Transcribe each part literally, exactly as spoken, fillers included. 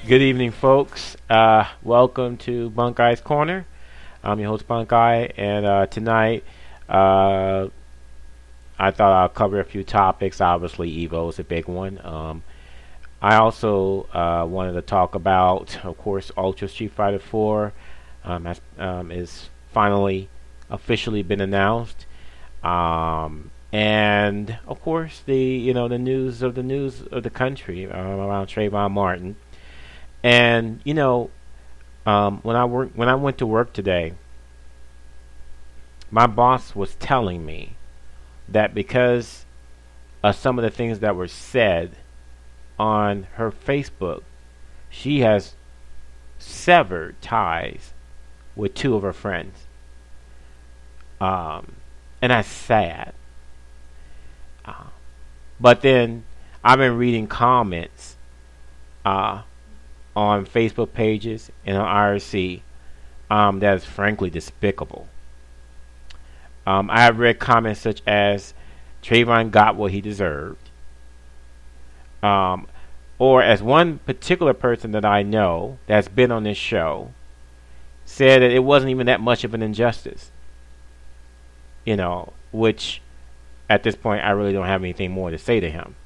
Good evening, folks. Uh, welcome to Bunkye's Corner. I'm your host, Bunkeye, and uh, tonight uh, I thought I'll cover a few topics. Obviously, Evo is a big one. Um, I also uh, wanted to talk about, of course, Ultra Street Fighter four um, has, um, is finally officially been announced, um, and of course, the you know the news of the news of the country uh, around Trayvon Martin. And you know, um, when I work, when I went to work today, my boss was telling me that because of some of the things that were said on her Facebook, she has severed ties with two of her friends, um, and that's sad. Uh, but then I've been reading comments. Uh, on Facebook pages and on I R C um, that is frankly despicable. Um, I have read comments such as Trayvon got what he deserved. Um, or as one particular person that I know that's been on this show said that it wasn't even that much of an injustice. You know, which at this point I really don't have anything more to say to him.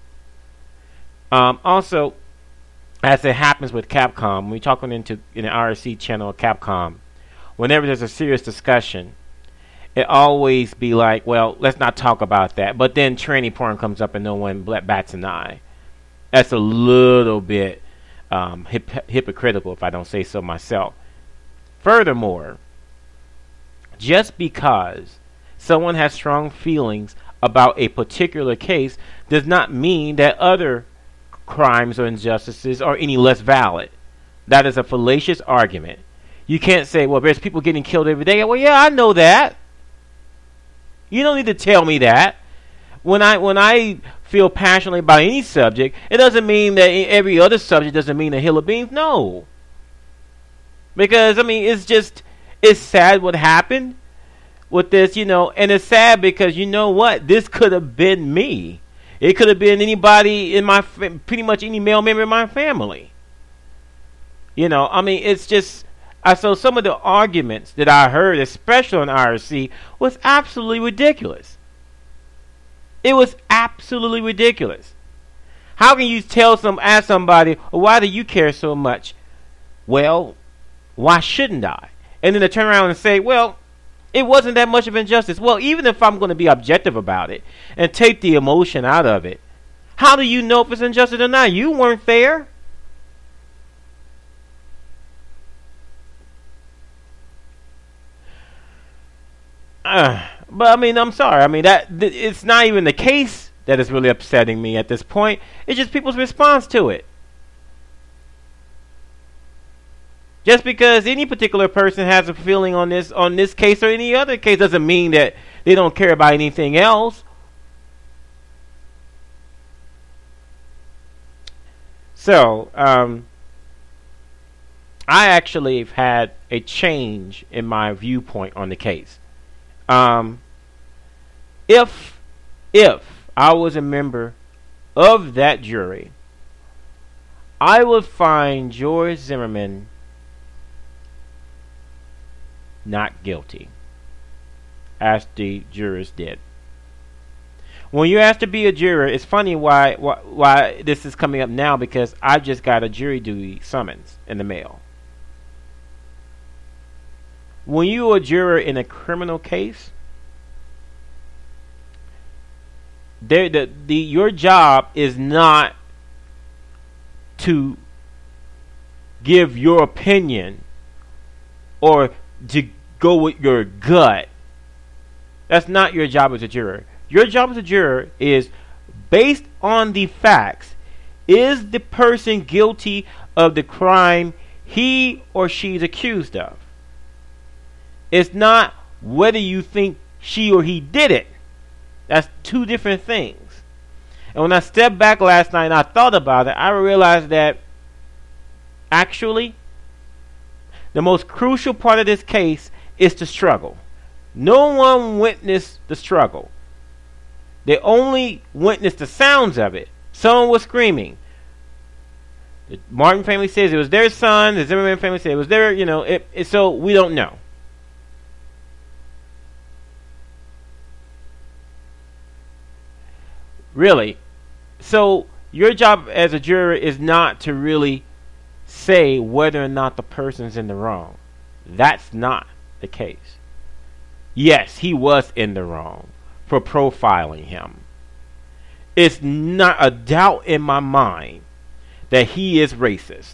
Um, also, as it happens with Capcom, when we talk on into in the R C channel of Capcom, whenever there's a serious discussion, it always be like, well, let's not talk about that. But then tranny porn comes up and no one bats an eye. That's a little bit um, hip- hypocritical, if I don't say so myself. Furthermore, just because someone has strong feelings about a particular case does not mean that other crimes or injustices are any less valid. That is a fallacious argument. You can't say, well, there's people getting killed every day. Well, yeah, I know that. You don't need to tell me that. When I when I feel passionately about any subject, it doesn't mean that every other subject doesn't mean a hill of beans. No. Because, I mean, it's just, it's sad what happened with this, you know, and it's sad because, you know what, this could have been me. It could have been anybody in my, fa- pretty much any male member in my family. You know, I mean, it's just, I so some of the arguments that I heard, especially on I R C, was absolutely ridiculous. It was absolutely ridiculous. How can you tell some, ask somebody, well, why do you care so much? Well, why shouldn't I? And then to turn around and say, well, it wasn't that much of injustice. Well, even if I'm going to be objective about it and take the emotion out of it, how do you know if it's injustice or not? You weren't there. Uh, but I mean, I'm sorry. I mean, that th- it's not even the case that is really upsetting me at this point. It's just people's response to it. Just because any particular person has a feeling on this on this case or any other case doesn't mean that they don't care about anything else. So, um, I actually have had a change in my viewpoint on the case. Um, if if I was a member of that jury, I would find George Zimmerman not guilty, as the jurors did. When you ask to be a juror, it's funny why, why why this is coming up now, because I just got a jury duty summons in the mail. When you are a juror in a criminal case, there the, the your job is not to give your opinion or to go with your gut. That's not your job as a juror. Your job as a juror is based on the facts. Is the person guilty of the crime he or she is accused of? It's not whether you think she or he did it. That's two different things. And when I stepped back last night and I thought about it, I realized that actually the most crucial part of this case is the struggle. No one witnessed the struggle. They only witnessed the sounds of it. Someone was screaming. The Martin family says it was their son. The Zimmerman family says it was their, you know, it, it, so we don't know. Really. So your job as a juror is not to really say whether or not the person's in the wrong. That's not the case. Yes, he was in the wrong for profiling him. It's not a doubt in my mind that he is racist.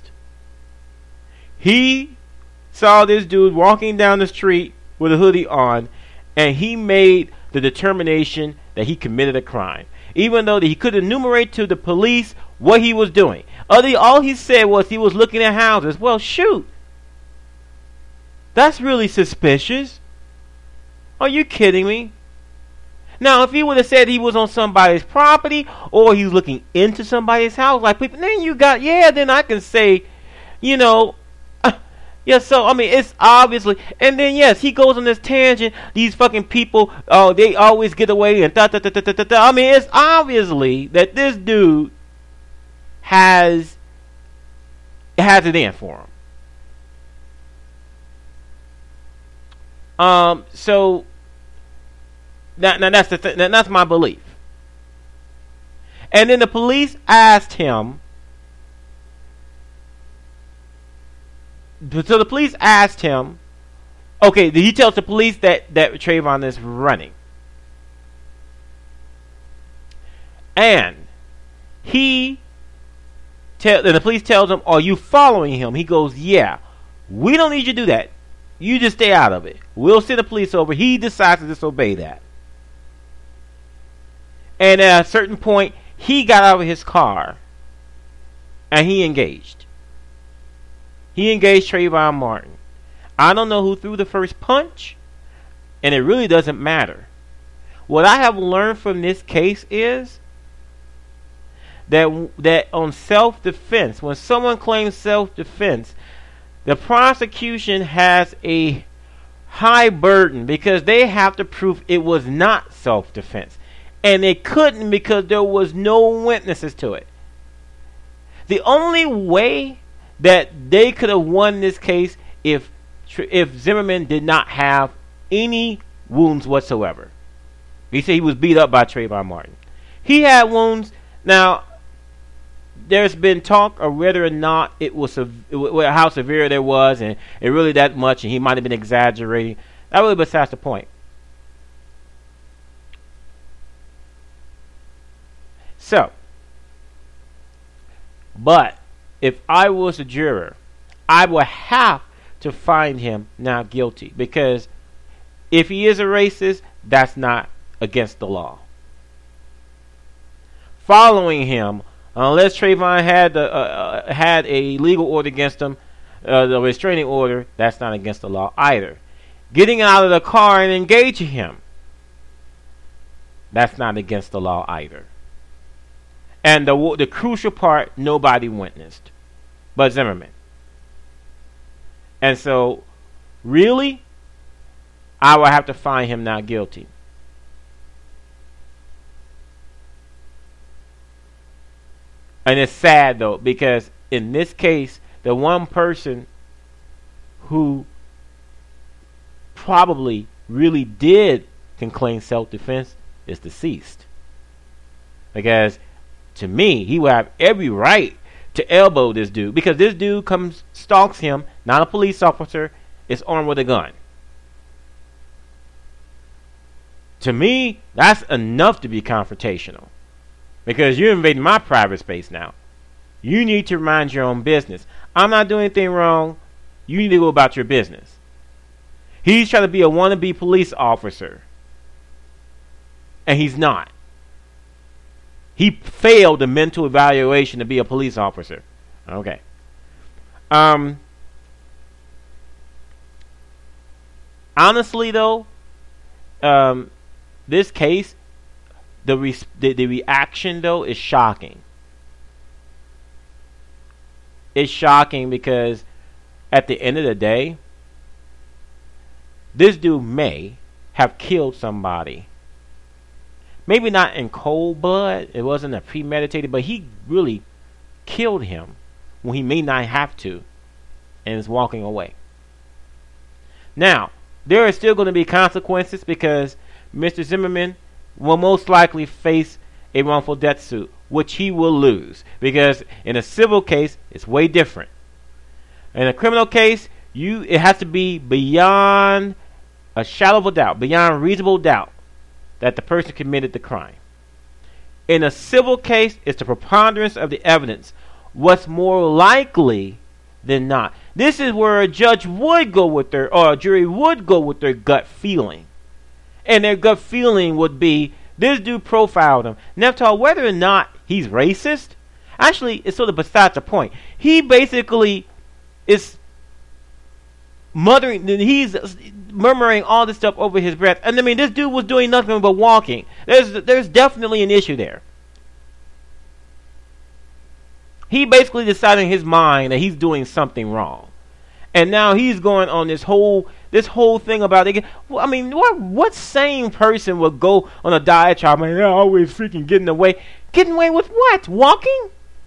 He saw this dude walking down the street with a hoodie on, and he made the determination that he committed a crime, even though he could enumerate to the police what he was doing. Other, all he said was he was looking at houses. Well, shoot. That's really suspicious. Are you kidding me? Now, if he would have said he was on somebody's property or he was looking into somebody's house, like people, then you got, yeah, then I can say, you know, uh, yeah, so, I mean, it's obviously, and then, yes, he goes on this tangent, these fucking people, oh, they always get away, and da da da da da da. I mean, it's obviously that this dude has, has it in for him. Um, so, Now, now that's the th- now that's my belief. And then the police asked him. So the police asked him. Okay, he tells the police that that Trayvon is running, and he tell and the police tells him, "Are you following him?" He goes, "Yeah." We don't need you to do that. You just stay out of it. We'll send the police over. He decides to disobey that. And at a certain point, he got out of his car and he engaged. He engaged Trayvon Martin. I don't know who threw the first punch, and it really doesn't matter. What I have learned from this case is that that on self-defense, when someone claims self-defense, the prosecution has a high burden because they have to prove it was not self-defense. And they couldn't because there was no witnesses to it. The only way that they could have won this case if if Zimmerman did not have any wounds whatsoever. He said he was beat up by Trayvon Martin. He had wounds. Now, there's been talk of whether or not it was how severe there was, and it really that much, and he might have been exaggerating. That really besides the point. So, but if I was a juror, I would have to find him not guilty, because if he is a racist, that's not against the law. Following him, unless Trayvon had the, uh, uh, had a legal order against him, uh, the restraining order, that's not against the law either. Getting out of the car and engaging him, that's not against the law either. And the the crucial part, nobody witnessed but Zimmerman. And so, really, I would have to find him not guilty. And it's sad, though, because in this case, the one person who probably really did can claim self-defense is deceased. Because to me, he would have every right to elbow this dude, because this dude comes, stalks him, not a police officer, is armed with a gun. To me, that's enough to be confrontational, because you're invading my private space now. You need to mind your own business. I'm not doing anything wrong. You need to go about your business. He's trying to be a wannabe police officer, and he's not. He failed the mental evaluation to be a police officer. Okay. Um. Honestly, though, um, this case, the, re- the the reaction though is shocking. It's shocking because, at the end of the day, this dude may have killed somebody. Maybe not in cold blood. It wasn't a premeditated, but he really killed him when he may not have to, and is walking away. Now, there are still going to be consequences because Mister Zimmerman will most likely face a wrongful death suit, which he will lose, because in a civil case, it's way different. In a criminal case, you it has to be beyond a shadow of a doubt, beyond reasonable doubt, that the person committed the crime. In a civil case, it's the preponderance of the evidence. What's more likely than not? This is where a judge would go with their, or a jury would go with their gut feeling. And their gut feeling would be, this dude profiled him. Neftall, whether or not he's racist, actually, it's sort of besides the point. He basically is muttering, he's murmuring all this stuff over his breath. And I mean, this dude was doing nothing but walking. There's, there's definitely an issue there. He basically decided in his mind that he's doing something wrong. And now he's going on this whole this whole thing about it. Well, I mean, what what sane person would go on a diatribe? I mean, they're always freaking getting away. Getting away with what? Walking?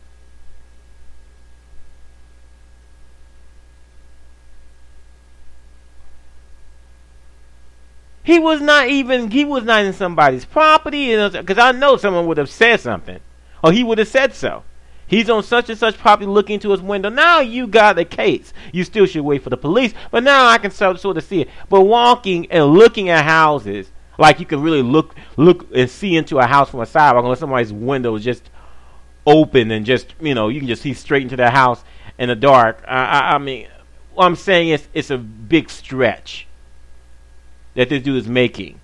He was not even he was not in somebody's property, because I know someone would have said something, or he would have said so. He's on such and such property looking to his window. Now you got a case. You still should wait for the police. But now I can sort of see it. But walking and looking at houses, like you can really look look and see into a house from a sidewalk, unless somebody's window is just open and just, you know, you can just see straight into the house in the dark. I, I, I mean, what I'm saying is it's a big stretch that this dude is making.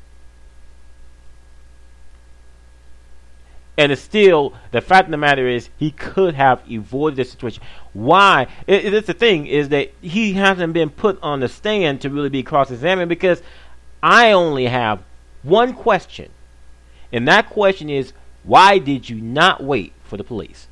And it's still, the fact of the matter is, he could have avoided this situation. Why? It, it, it's the thing, is that he hasn't been put on the stand to really be cross-examined, because I only have one question. And that question is, why did you not wait for the police?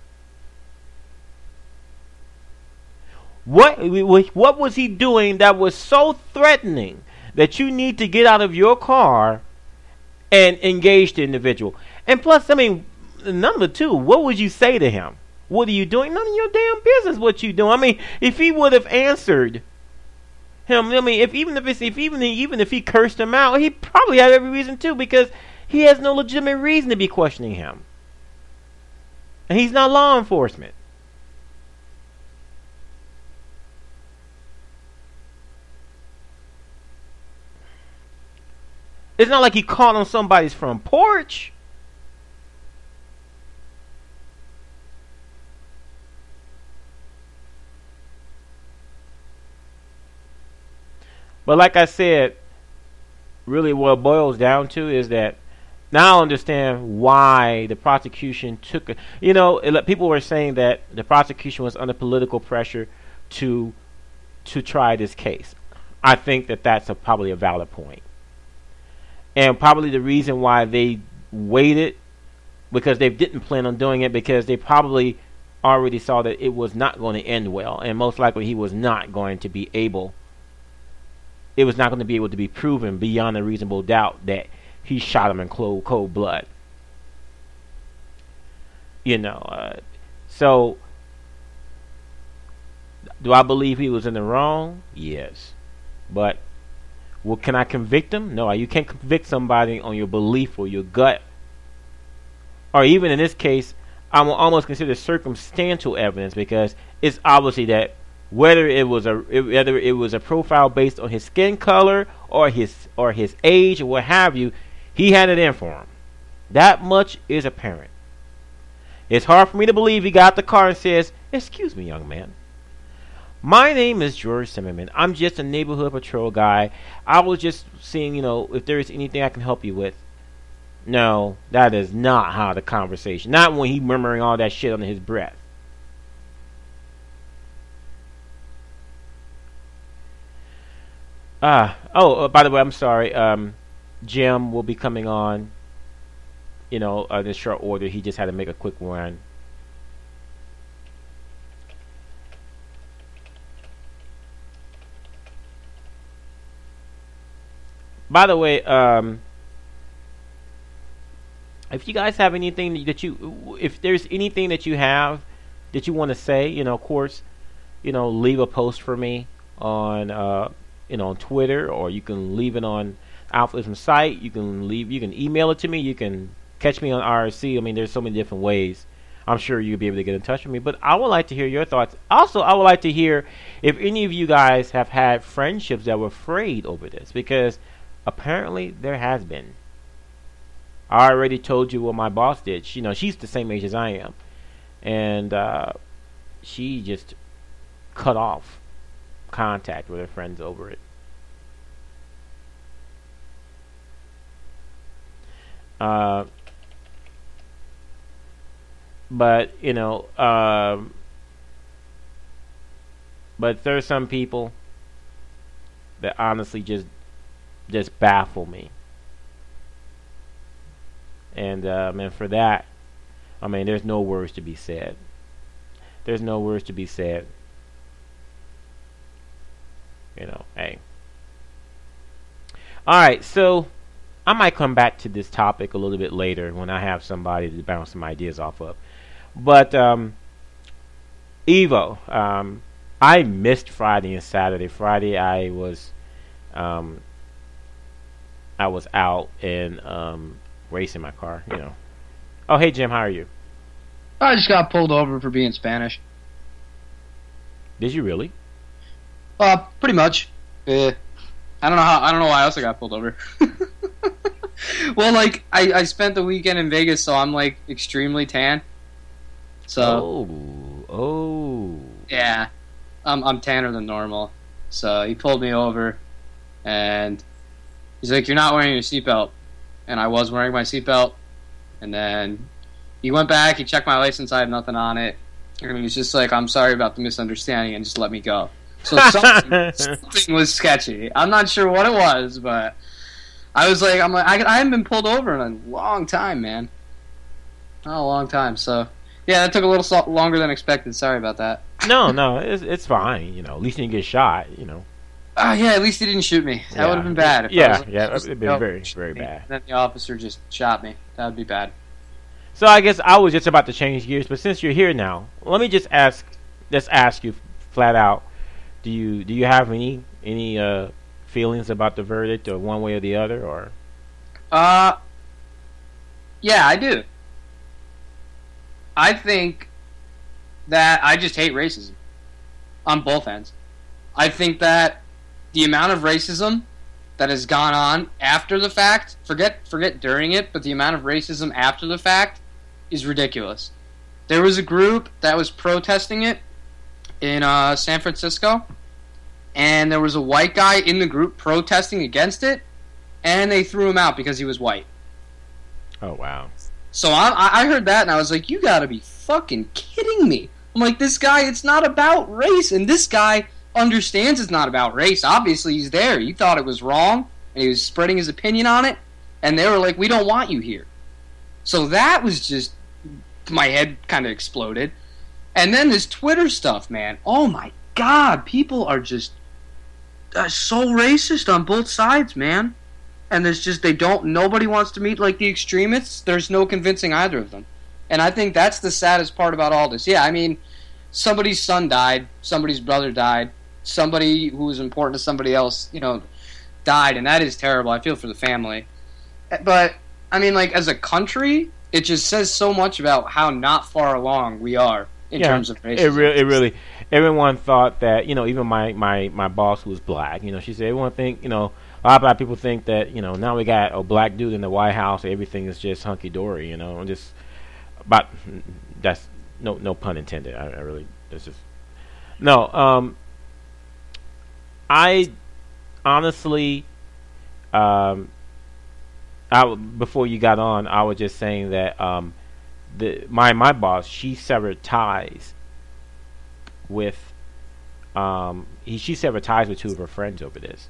What, what was he doing that was so threatening that you need to get out of your car and engage the individual? And plus, I mean, number two, what would you say to him? What are you doing? None of your damn business what you doing. I mean, if he would have answered him, I mean, if even if it's, if even even if he cursed him out, he probably had every reason to, because he has no legitimate reason to be questioning him. And he's not law enforcement. It's not like he caught on somebody's front porch. But like I said, really what it boils down to is that now I understand why the prosecution took it. You know, it, people were saying that the prosecution was under political pressure to to try this case. I think that that's a, probably a valid point. And probably the reason why they waited, because they didn't plan on doing it, because they probably already saw that it was not going to end well. And most likely he was not going to be able It was not going to be able to be proven beyond a reasonable doubt that he shot him in cold, cold blood. You know, uh, so do I believe he was in the wrong? Yes. But, well, can I convict him? No, you can't convict somebody on your belief or your gut. Or even in this case, I will almost consider circumstantial evidence, because it's obviously that whether it was a whether it was a profile based on his skin color or his or his age or what have you, he had it in for him. That much is apparent. It's hard for me to believe he got out the car and says, "Excuse me, young man. My name is George Zimmerman. I'm just a neighborhood patrol guy. I was just seeing, you know, if there is anything I can help you with." No, that is not how the conversation. Not when he murmuring all that shit under his breath. Ah, oh, uh, by the way, I'm sorry. Um, Jim will be coming on, you know, uh, in short order. He just had to make a quick run. By the way, um, if you guys have anything that you, if there's anything that you have that you want to say, you know, of course, you know, leave a post for me on, uh, you know, on Twitter, or you can leave it on Alphaism's site. You can leave, you can email it to me. You can catch me on I R C. I mean, there's so many different ways. I'm sure you'll be able to get in touch with me. But I would like to hear your thoughts. Also, I would like to hear if any of you guys have had friendships that were frayed over this, because apparently there has been. I already told you what my boss did. She, you know, she's the same age as I am, and uh, she just cut off contact with her friends over it. Uh, but you know, um, but there's some people that honestly just just baffle me, and um, and for that, I mean, there's no words to be said. There's no words to be said. You know, hey. All right, so I might come back to this topic a little bit later when I have somebody to bounce some ideas off of. But um, Evo, um, I missed Friday and Saturday. Friday, I was, um, I was out and um, racing my car. You know. Oh, hey Jim, how are you? I just got pulled over for being Spanish. Did you really? Uh, pretty much. Uh, I don't know how. I don't know why else I got pulled over. Well, like I, I spent the weekend in Vegas, so I'm like extremely tan. So. Oh. Oh. Yeah, I'm I'm tanner than normal. So he pulled me over, and he's like, "You're not wearing your seatbelt," and I was wearing my seatbelt, and then he went back. He checked my license. I had nothing on it, and he was just like, "I'm sorry about the misunderstanding," and just let me go. So something, something was sketchy. I'm not sure what it was, but I was like, I'm like, I, I haven't been pulled over in a long time, man. Not a long time. So yeah, that took a little so- longer than expected. Sorry about that. No, no, it's it's fine. You know, at least you didn't get shot. You know. Oh yeah, at least he didn't shoot me. That yeah. would have been bad. If yeah, I was, yeah, it'd been very, very bad. Then the officer just shot me. That would be bad. So I guess I was just about to change gears, but since you're here now, let me just ask, just ask you flat out. Do you do you have any any uh, feelings about the verdict, or one way or the other, or? Uh, yeah, I do. I think that I just hate racism on both ends. I think that the amount of racism that has gone on after the fact, forget forget during it, but the amount of racism after the fact is ridiculous. There was a group that was protesting it in uh, San Francisco, and there was a white guy in the group protesting against it, and they threw him out because he was white. Oh, wow. So I, I heard that, and I was like, you gotta be fucking kidding me. I'm like, this guy, it's not about race, and this guy understands it's not about race. Obviously, he's there. He thought it was wrong, and he was spreading his opinion on it, and they were like, we don't want you here. So that was just, my head kind of exploded. And then this Twitter stuff, man. Oh my God, people are just uh, so racist on both sides, man. And there's just, they don't, nobody wants to meet like the extremists. There's no convincing either of them. And I think that's the saddest part about all this. Yeah, I mean, somebody's son died, somebody's brother died, somebody who was important to somebody else, you know, died, and that is terrible. I feel for the family. But, I mean, like, as a country, it just says so much about how not far along we are in yeah, terms of racism. It, re- it really, everyone thought that, you know, even my, my, my boss who was black, you know, she said, everyone think, you know, a lot of black people think that, you know, now we got a black dude in the White House, everything is just hunky-dory, you know, and just, but that's, no no pun intended, I, I really, it's just, no, um, I, honestly, um, I, before you got on, I was just saying that, um, the my, my boss, she severed ties with, um, he, she severed ties with two of her friends over this.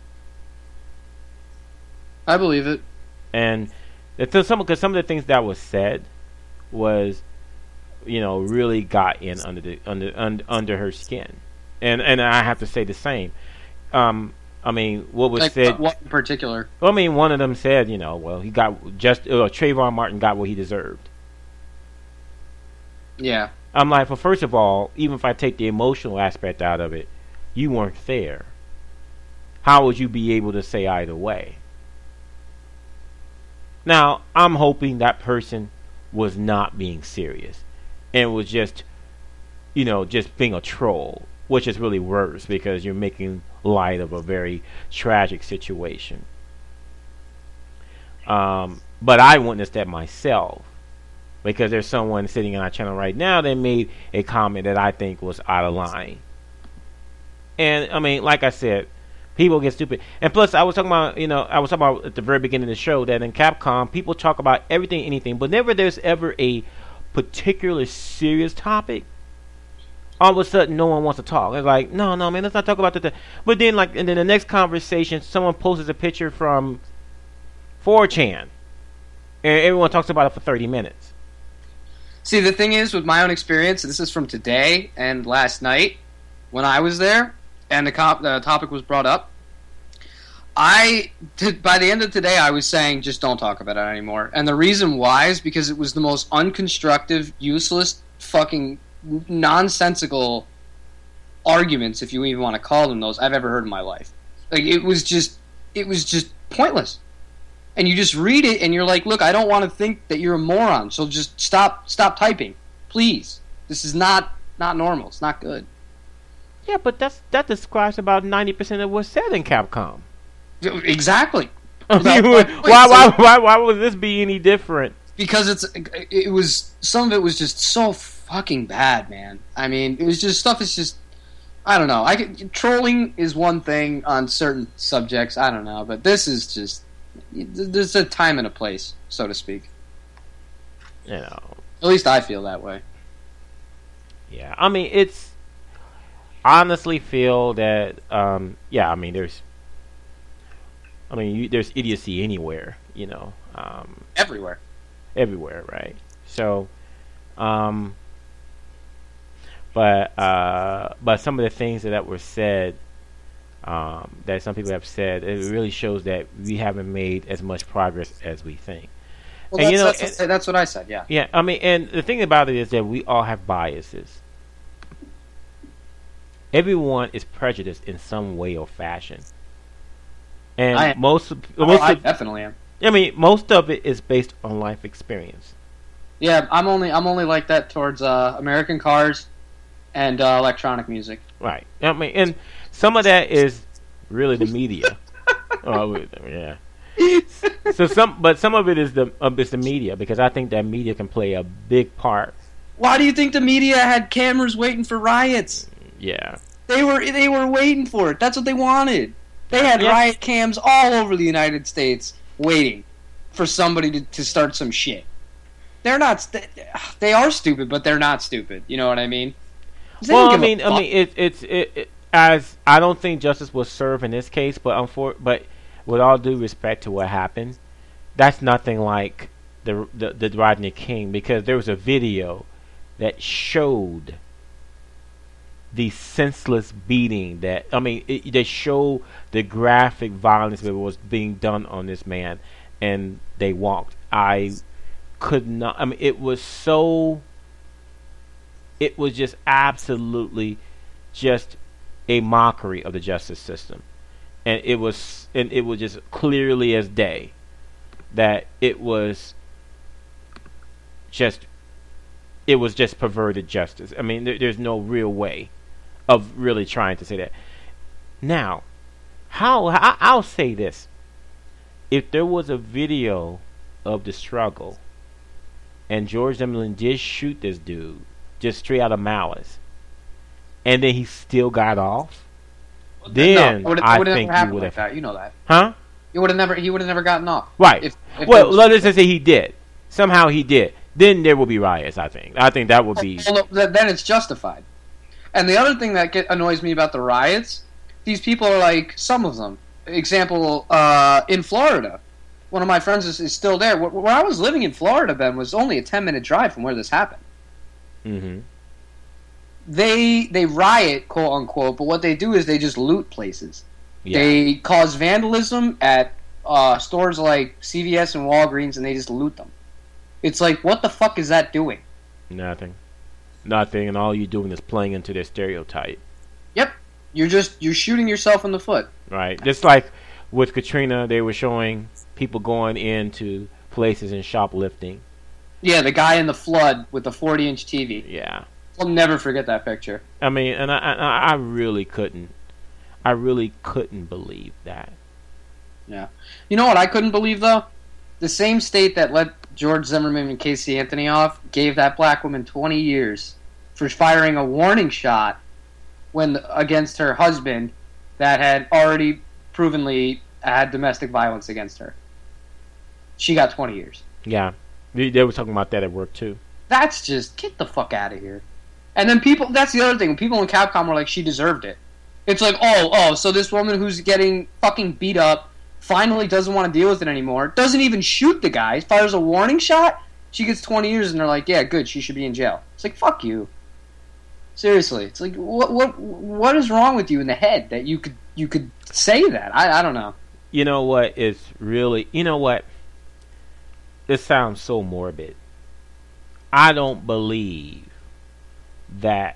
I believe it. And it's some because some of the things that was said was, you know, really got in under the under under, under her skin, and and I have to say the same. Um, I mean, what was like, said? What in particular? Well, I mean, one of them said, you know, well, he got just uh, Trayvon Martin got what he deserved. Yeah. I'm like, well, first of all, even if I take the emotional aspect out of it, you weren't there. How would you be able to say either way? Now, I'm hoping that person was not being serious and was just, you know, just being a troll, which is really worse because you're making light of a very tragic situation. Um, but I witnessed that myself because there's someone sitting on our channel right now that made a comment that I think was out of line. And, I mean, like I said, people get stupid. And plus, I was talking about, you know, I was talking about at the very beginning of the show that in Capcom, people talk about everything, anything, but never there's ever a particular serious topic. All of a sudden, no one wants to talk. It's like, no, no, man, let's not talk about that. But then, like, and then the next conversation, someone posts a picture from four chan, and everyone talks about it for thirty minutes. See, the thing is, with my own experience, this is from today and last night when I was there, and the, cop, the topic was brought up. I, t- by the end of today, I was saying, just don't talk about it anymore. And the reason why is because it was the most unconstructive, useless, fucking nonsensical arguments, if you even want to call them those, I've ever heard in my life. Like, it was just, it was just pointless. And you just read it, and you're like, look, I don't want to think that you're a moron, so just stop, stop typing, please. This is not, not normal. It's not good. Yeah, but that's that describes about ninety percent of what's said in Capcom. Exactly. I mean, why, why, why, why would this be any different? Because it's, it was, some of it was just so fucking bad, man. I mean, it was just stuff. Is just, I don't know. I could, trolling is one thing on certain subjects. I don't know, but this is just, there's a time and a place, so to speak. You know. At least I feel that way. Yeah, I mean, it's, I honestly feel that, um, yeah, I mean, there's, I mean, you, there's idiocy anywhere, you know. Um, everywhere. Everywhere, right? So, um, but uh, but some of the things that, that were said, um, that some people have said, it really shows that we haven't made as much progress as we think. Well, and, that's, you know, that's, and, that's what I said, yeah. Yeah, I mean, and the thing about it is that we all have biases. Everyone is prejudiced in some way or fashion. And I, most, oh, most I of, definitely am. I mean, most of it is based on life experience. Yeah, I'm only I'm only like that towards uh, American cars and uh, electronic music. Right. I mean, and some of that is really the media. Oh, yeah. So some, but some of it is the uh, is the media, because I think that media can play a big part. Why do you think the media had cameras waiting for riots? Yeah. They were they were waiting for it. That's what they wanted. They had yeah. riot cams all over the United States waiting for somebody to, to start some shit. They're not. St- they are stupid, but they're not stupid. You know what I mean? Well, I mean, I mean, it, it's it, it as I don't think justice was served in this case, but unfor- but with all due respect to what happened, that's nothing like the the, the Rodney King, because there was a video that showed the senseless beating that, I mean, it, they show the graphic violence that was being done on this man, and they walked. I could not, I mean, it was so, it was just absolutely just a mockery of the justice system. And it was, and it was just clearly as day that it was just, it was just perverted justice. I mean, there, there's no real way of really trying to say that. Now, how I, I'll say this: if there was a video of the struggle, and George Zimmerman did shoot this dude just straight out of malice, and then he still got off, well, then no, I think he would have. Like you know that, huh? He would have never. He would have never gotten off. Right. If, if well, let's just say he did. Somehow he did. Then there will be riots. I think. I think that would be. Well, then it's justified. And the other thing that get, annoys me about the riots, these people are like, some of them. Example, uh, in Florida, one of my friends is, is still there. Where, where I was living in Florida, Ben, was only a ten-minute drive from where this happened. Mm-hmm. They they riot, quote unquote, but what they do is they just loot places. Yeah. They cause vandalism at uh, stores like C V S and Walgreens, and they just loot them. It's like, what the fuck is that doing? Nothing. nothing, and all you're doing is playing into their stereotype. Yep. You're just you're shooting yourself in the foot. Right. Just like with Katrina, they were showing people going into places and shoplifting. Yeah, the guy in the flood with the forty-inch T V. Yeah. I'll never forget that picture. I mean, and I, I, I really couldn't, I really couldn't believe that. Yeah. You know what I couldn't believe, though? The same state that let George Zimmerman and Casey Anthony off gave that black woman twenty years for firing a warning shot when against her husband that had already provenly had domestic violence against her. She got twenty years. Yeah. They, they were talking about that at work, too. That's just, get the fuck out of here. And then people, that's the other thing. People in Capcom were like, she deserved it. It's like, oh, oh, so this woman who's getting fucking beat up finally doesn't want to deal with it anymore, doesn't even shoot the guy, fires a warning shot, she gets twenty years, and they're like, yeah, good, she should be in jail. It's like, fuck you. Seriously. It's like, what what what is wrong with you in the head that you could you could say that? I, I don't know. You know what is really, you know what? This sounds so morbid. I don't believe that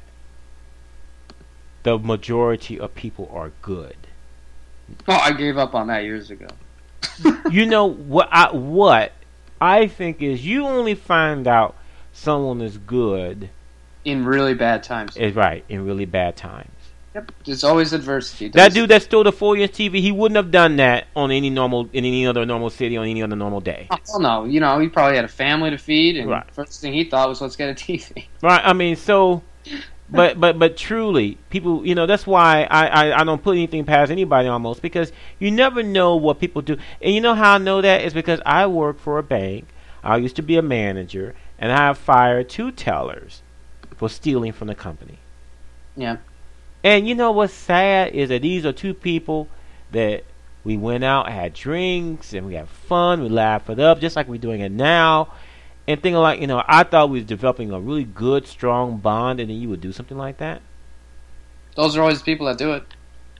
the majority of people are good. Oh, I gave up on that years ago. You know what I, what I think is you only find out someone is good in really bad times. Is right, in really bad times. Yep. There's always adversity. There's that dude that stole the forty-inch T V, he wouldn't have done that on any normal in any other normal city on any other normal day. Oh no, you know, he probably had a family to feed, and right. First thing he thought was, let's get a T V. Right. I mean, so, but but but truly, people, you know, that's why I, I I don't put anything past anybody almost, because you never know what people do, and you know how I know that is because I work for a bank. I used to be a manager, and I have fired two tellers for stealing from the company. Yeah. And you know what's sad is that these are two people that we went out, had drinks, and we had fun, we laughed it up, just like we're doing it now. And thinking like, you know, I thought we was developing a really good, strong bond, and then you would do something like that. Those are always the people that do it.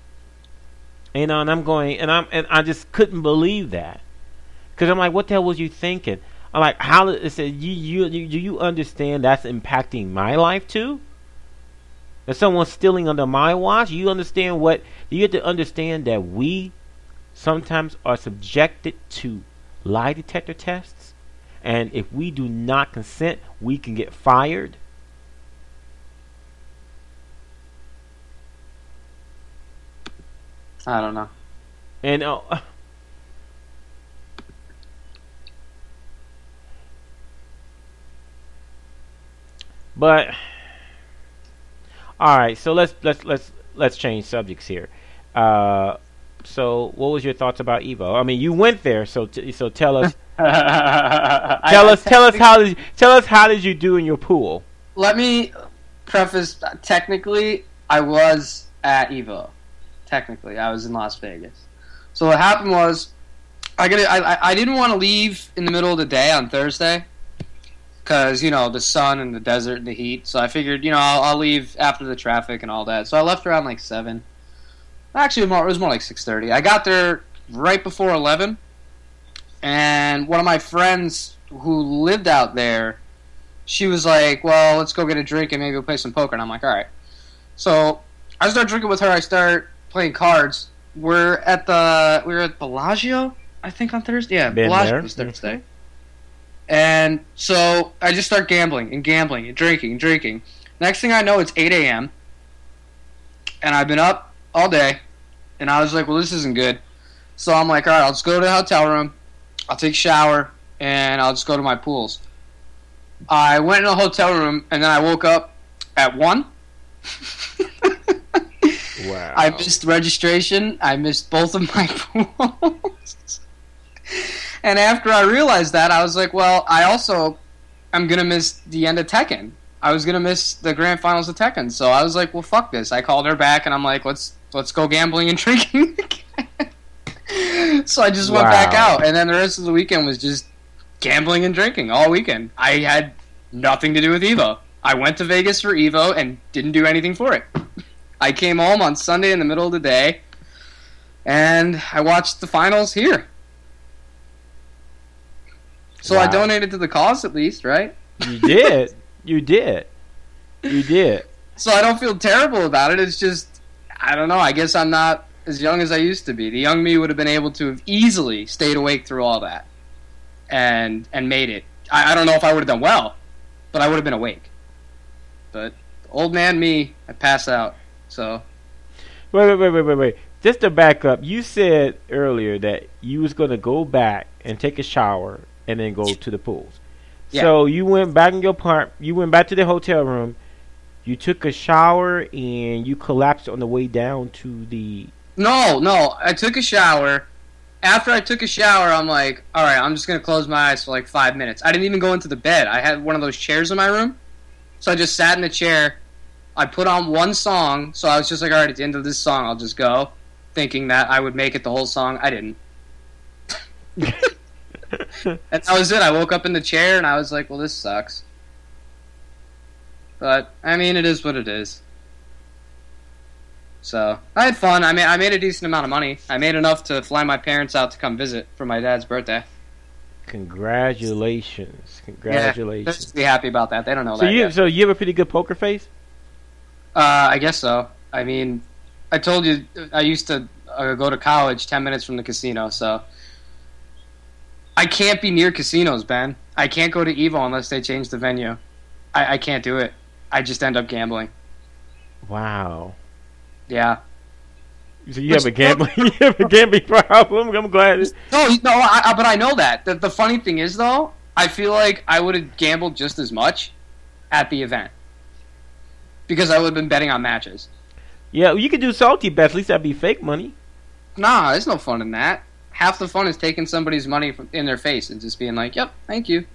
You know, and I'm going, and I'm, and I just couldn't believe that, because I'm like, what the hell was you thinking? I'm like, how? It said, you, you, you, do you understand that's impacting my life too? If someone's stealing under my watch, you understand what? You have to understand that we sometimes are subjected to lie detector tests, and if we do not consent, we can get fired. I don't know. And uh, but. All right, so let's let's let's let's change subjects here. Uh, so, what was your thoughts about Evo? I mean, you went there, so t- so tell us, tell I, us, tell us how did you, tell us how did you do in your pool? Let me preface. Technically, I was at Evo. Technically, I was in Las Vegas. So what happened was, I get I I didn't want to leave in the middle of the day on Thursday. Because, you know, the sun and the desert and the heat. So I figured, you know, I'll, I'll leave after the traffic and all that. So I left around like seven. Actually, it was more like six thirty. I got there right before eleven. And one of my friends who lived out there, she was like, well, let's go get a drink and maybe we'll play some poker. And I'm like, all right. So I start drinking with her. I start playing cards. We're at the, we were at Bellagio, I think, on Thursday. Yeah, Been Bellagio there. was Thursday. And so I just start gambling and gambling and drinking and drinking. Next thing I know, it's eight a.m. And I've been up all day. And I was like, well, this isn't good. So I'm like, all right, I'll just go to the hotel room. I'll take a shower. And I'll just go to my pools. I went in the hotel room. And then I woke up at one. Wow. I missed registration. I missed both of my pools. And after I realized that, I was like, well, I also am going to miss the end of Tekken. I was going to miss the grand finals of Tekken. So I was like, well, fuck this. I called her back, and I'm like, let's let's go gambling and drinking again. So I just went Wow. back out. And then the rest of the weekend was just gambling and drinking all weekend. I had nothing to do with Evo. I went to Vegas for Evo and didn't do anything for it. I came home on Sunday in the middle of the day, and I watched the finals here. So Wow. I donated to the cause at least, right? You did. You did. You did. So I don't feel terrible about it. It's just, I don't know. I guess I'm not as young as I used to be. The young me would have been able to have easily stayed awake through all that and and made it. I, I don't know if I would have done well, but I would have been awake. But old man me, I pass out. So wait, wait, wait, wait, wait, wait. Just to back up, you said earlier that you was going to go back and take a shower and then go to the pools. Yeah. So you went back in your part. You went back to the hotel room. You took a shower and you collapsed on the way down to the. No, no. I took a shower. After I took a shower, I'm like, all right, I'm just gonna close my eyes for like five minutes. I didn't even go into the bed. I had one of those chairs in my room, so I just sat in the chair. I put on one song, so I was just like, all right, at the end of this song, I'll just go, thinking that I would make it the whole song. I didn't. And that was it. I woke up in the chair, and I was like, well, this sucks. But, I mean, it is what it is. So, I had fun. I mean, I made a decent amount of money. I made enough to fly my parents out to come visit for my dad's birthday. Congratulations. Congratulations. Yeah, just be happy about that. They don't know so that you, yet. So you have a pretty good poker face? Uh, I guess so. I mean, I told you I used to uh, go to college ten minutes from the casino, so I can't be near casinos, Ben. I can't go to Evo unless they change the venue. I, I can't do it. I just end up gambling. Wow. Yeah. So you have a gambling, you have a gambling problem. I'm glad. No, no, I, I, but I know that. The, the funny thing is, though, I feel like I would have gambled just as much at the event because I would have been betting on matches. Yeah, you could do salty bets. At least that'd be fake money. Nah, there's no fun in that. Half the fun is taking somebody's money from, in their face and just being like, "Yep, thank you."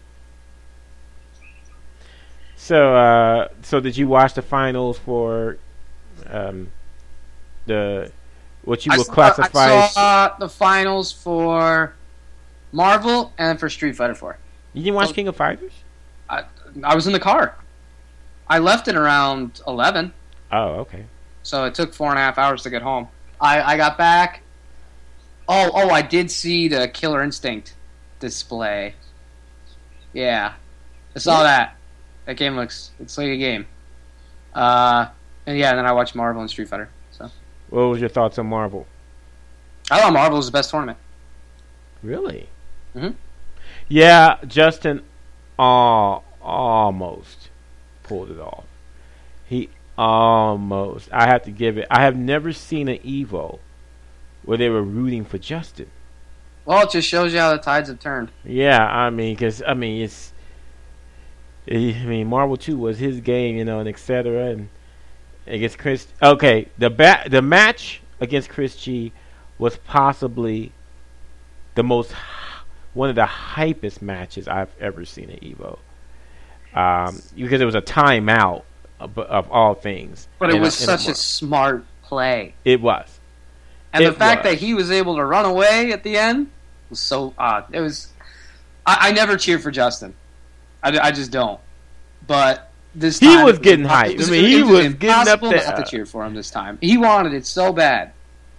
So, uh, so did you watch the finals for um, the what you I would saw, classify? I as, saw the finals for Marvel and for Street Fighter four. You didn't watch so, King of Fighters? I, I was in the car. I left it around eleven. Oh, okay. So it took four and a half hours to get home. I, I got back. Oh, oh, I did see the Killer Instinct display. Yeah, I saw yeah. that. That game looks, it's like a game. Uh, and yeah, and then I watched Marvel and Street Fighter. So, what was your thoughts on Marvel? I thought Marvel was the best tournament. Really? Mm-hmm. Yeah, Justin uh, almost pulled it off. He almost. I have to give it. I have never seen an Evo where they were rooting for Justin. Well, it just shows you how the tides have turned. Yeah, I mean, because I mean, it's. I mean, Marvel two was his game, you know, and et cetera. And against Chris, okay, the ba- the match against Chris G was possibly the most, one of the hypest matches I've ever seen at Evo, um, because it was a timeout of, of all things. But it and, was such a smart play. It was, and it the fact was. that he was able to run away at the end was so odd. It was. I, I never cheer for Justin. I, I just don't. But this time... He was getting hyped. Was, I mean, he was, was getting up there. Not to cheer for him this time. He wanted it so bad.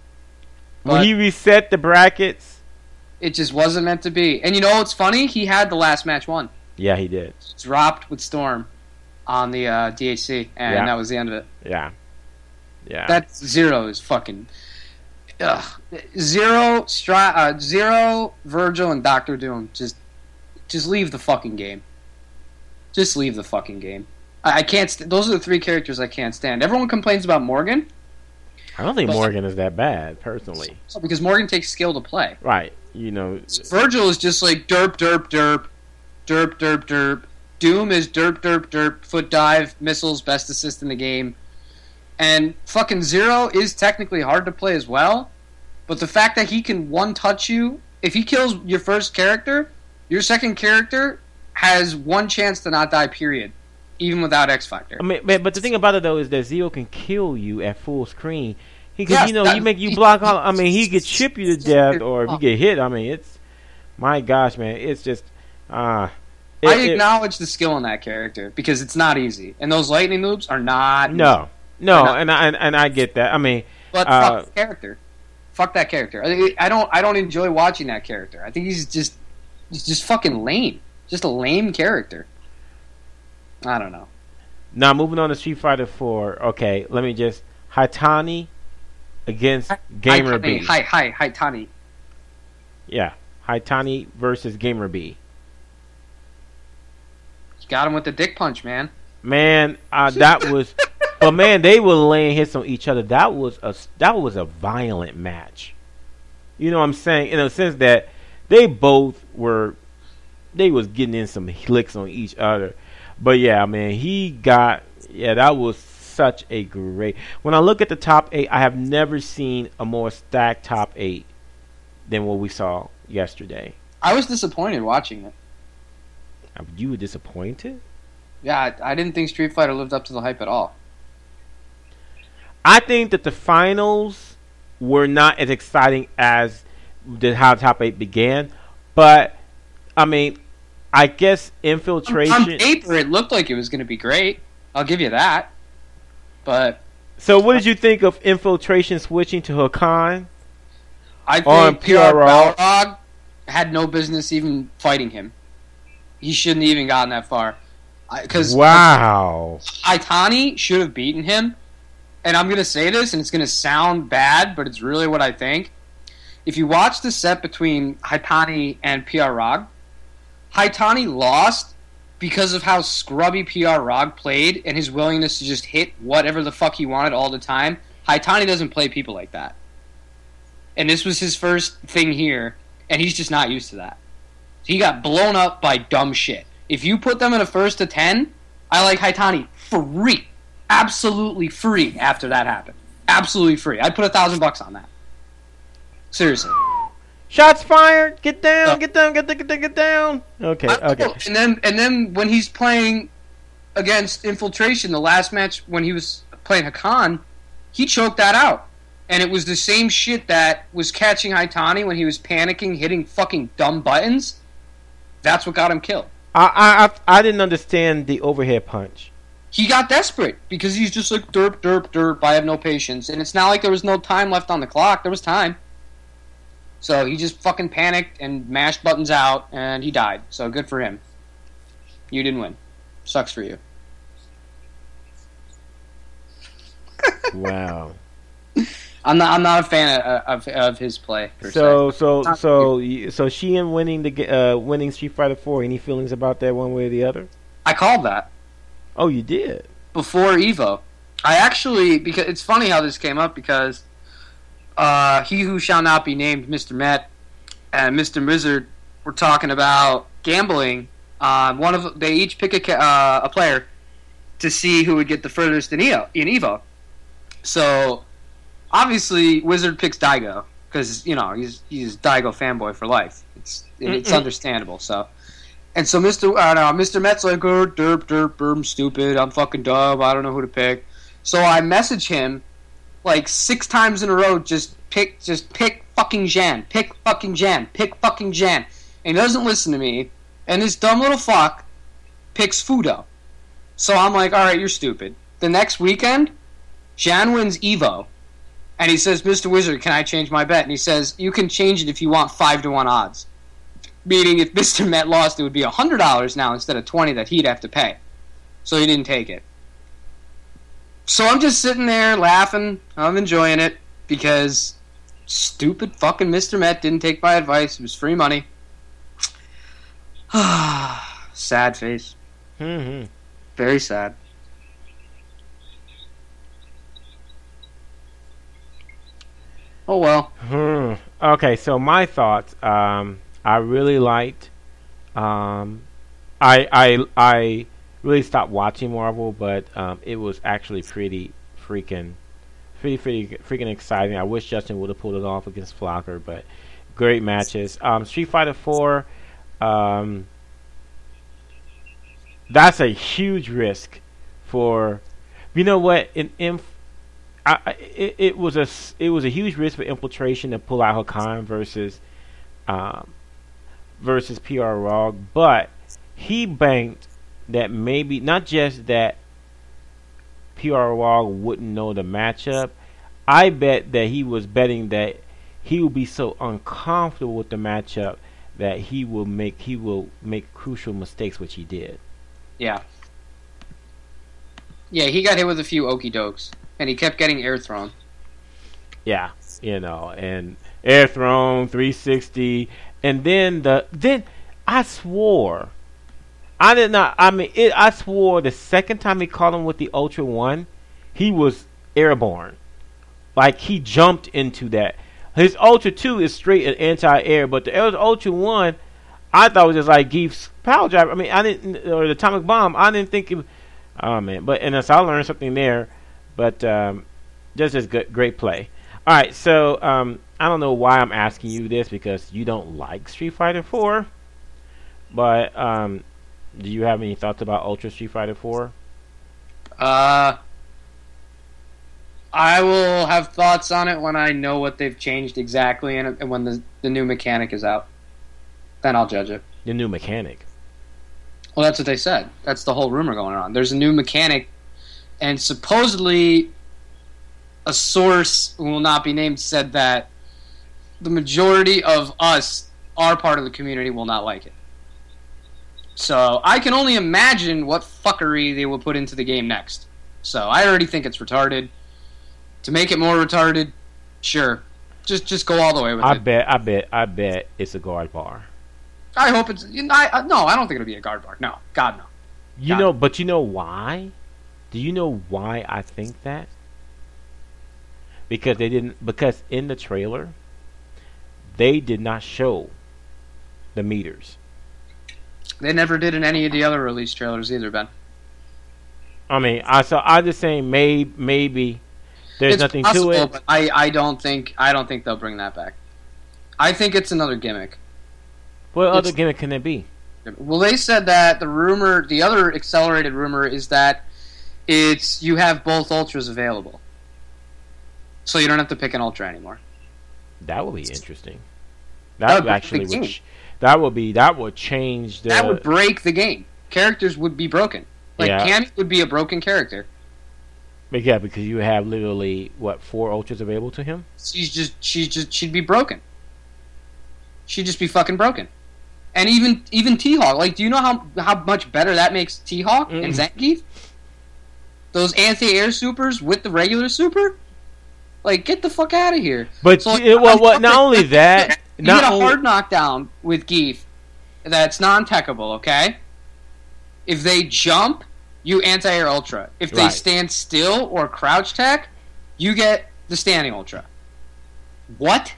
When he reset the brackets... It just wasn't meant to be. And you know what's funny? He had the last match won. Yeah, he did. Dropped with Storm on the uh, D H C, and yeah. that was the end of it. Yeah. Yeah. That Zero is fucking... Ugh. Zero, Stri- uh, Zero, Virgil, and Doctor Doom. Just, just leave the fucking game. Just leave the fucking game. I, I can't. St- those are the three characters I can't stand. Everyone complains about Morgan. I don't think Morgan is that bad, personally. Because Morgan takes skill to play. Right. You know. Virgil is just like derp, derp, derp, derp, derp, derp. Doom is derp, derp, derp. Foot dive, missiles, best assist in the game. And fucking Zero is technically hard to play as well. But the fact that he can one touch you, if he kills your first character, your second character has one chance to not die, period, even without X Factor. I mean, but the thing about it though is that Zero can kill you at full screen. He can, yes, you know, that, he make you block all. I mean, he could chip you to death, or if you get hit. I mean, it's my gosh, man, it's just. Uh, it, I acknowledge it, the skill in that character because it's not easy, and those lightning moves are not. No, easy. no, not, and I and, and I get that. I mean, but uh, fuck the character. Fuck that character. I, I don't. I don't enjoy watching that character. I think he's just, he's just fucking lame. Just a lame character. I don't know. Now moving on to Street Fighter Four. Okay, let me just Haitani against Gamer Haitani, B. Hi, hi, hi, Tani. Yeah, Haitani versus Gamer B. You got him with the dick punch, man. Man, uh, that was. But man, they were laying hits on each other. That was a that was a violent match. You know what I'm saying? In a sense that they both were, they was getting in some licks on each other. But yeah, man, he got yeah. That was such a great. When I look at the top eight, I have never seen a more stacked top eight than what we saw yesterday. I was disappointed watching it. You were disappointed? Yeah, I, I didn't think Street Fighter lived up to the hype at all. I think that the finals were not as exciting as the how top eight began, but I mean, I guess Infiltration. On paper, it looked like it was going to be great. I'll give you that. But so, what did you think of Infiltration switching to Hakan? I On think P R P R O? Balrog had no business even fighting him. He shouldn't have even gotten that far. Because wow, Haitani should have beaten him. And I'm going to say this, and it's going to sound bad, but it's really what I think. If you watch the set between Haitani and P R Rog, Haitani lost because of how scrubby P R Rog played and his willingness to just hit whatever the fuck he wanted all the time. Haitani doesn't play people like that. And this was his first thing here, and he's just not used to that. He got blown up by dumb shit. If you put them in a first to ten, I like Haitani free. Absolutely free after that happened. Absolutely free. I'd put a thousand bucks on that. Seriously. Shots fired. Get down. Uh, get down. Get down. Get down. Get down. Okay. Okay. And then, and then when he's playing against Infiltration, the last match when he was playing Hakan, he choked that out, and it was the same shit that was catching Haitani when he was panicking, hitting fucking dumb buttons. That's what got him killed. I I I didn't understand the overhead punch. He got desperate because he's just like derp, derp, derp. I have no patience, and it's not like there was no time left on the clock. There was time. So he just fucking panicked and mashed buttons out, and he died. So good for him. You didn't win. Sucks for you. Wow. I'm not. I'm not a fan of of, of his play. Per So se. so so you- so Sheehan winning the ga- uh, winning Street Fighter Four. Any feelings about that one way or the other? I called that Oh, you did. before Evo. I actually, because it's funny how this came up because uh, he who shall not be named, Mister Met, and Mister Wizard were talking about gambling. Uh, one of they each pick a ca- uh, a player to see who would get the furthest in Evo. In Evo. So obviously, Wizard picks Daigo because you know he's he's Daigo fanboy for life. It's it's Mm-mm. understandable. So. And so Mister Uh, no, Mister Met's like, oh, derp, derp, derp, I'm stupid, I'm fucking dumb, I don't know who to pick. So I message him like six times in a row, just pick, just pick fucking Jan, pick fucking Jan, pick fucking Jan. And he doesn't listen to me. And this dumb little fuck picks Fudo. So I'm like, alright, you're stupid. The next weekend, Jan wins Evo. And he says, Mister Wizard, can I change my bet? And he says, you can change it if you want five to one odds. Meaning if Mister Met lost, it would be one hundred dollars now instead of twenty dollars that he'd have to pay. So he didn't take it. So I'm just sitting there laughing. I'm enjoying it because stupid fucking Mister Met didn't take my advice. It was free money. Sad face. Mm-hmm. Very sad. Oh well. Hmm. Okay, so my thoughts. Um, I really liked. Um, I I I really stopped watching Marvel, but um, it was actually pretty freaking, pretty pretty freaking exciting. I wish Justin would have pulled it off against Flocker, but great matches. Um, Street Fighter Four. Um, that's a huge risk for. You know what? In in I, I- it, it was a s- it was a huge risk for Infiltration to pull out Hakan versus um, versus P R Rog, but he banked that maybe not just that P R Rog wouldn't know the matchup. I bet that he was betting that he will be so uncomfortable with the matchup that he will make he will make crucial mistakes, which he did. Yeah. Yeah, he got hit with a few okie dokes, and he kept getting air thrown. Yeah, you know, and air thrown, three sixty, and then the then I swore, I did not. I mean, it, I swore the second time he caught him with the Ultra One, he was airborne. Like he jumped into that. His Ultra Two is straight and anti-air, but the Ultra One, I thought was just like Geef's power drive. I mean, I didn't, or the atomic bomb. I didn't think it. Oh man, but and so I learned something there. But um, just as good, great play. All right, so um, I don't know why I'm asking you this because you don't like Street Fighter Four, but um, do you have any thoughts about Ultra Street Fighter Four? Uh, I will have thoughts on it when I know what they've changed exactly, and, and when the the new mechanic is out. Then I'll judge it. The new mechanic. Well, that's what they said. That's the whole rumor going on. There's a new mechanic, and supposedly a source who will not be named said that the majority of us, our part of the community, will not like it. So I can only imagine what fuckery they will put into the game next. So I already think it's retarded. To make it more retarded, sure. Just just go all the way with I it. bet, I bet, I bet it's a guard bar. I hope it's... You know, I, I, no, I don't think it'll be a guard bar. No. God, no. You God. know, but you know why? Do you know why I think that? Because they didn't. Because in the trailer, they did not show the meters. They never did in any of the other release trailers either, Ben. I mean, I so I just saying maybe maybe there's It's nothing possible, to it. But I, I don't think I don't think they'll bring that back. I think it's another gimmick. What it's, other gimmick can it be? Well, they said that the rumor, the other accelerated rumor, is that it's you have both ultras available, so you don't have to pick an ultra anymore. That would be interesting. That, That would would actually break the would game. ch- that would be that would change the. That would break the game. Characters would be broken. Like Yeah. Cammy would be a broken character. But yeah, because you have literally what four ultras available to him. She's just she's just she'd be broken. She'd just be fucking broken. And even even T-Hawk, like, do you know how how much better that makes T-Hawk Mm. and Zangief? Those anti-air supers with the regular super? Like, get the fuck out of here. But So, like, you- well, I'm well, not fucking- only that, You not get a only, hard knockdown with Geef that's non-techable, okay? If they jump, you anti-air ultra. If they Right. stand still or crouch tech, you get the standing ultra. What?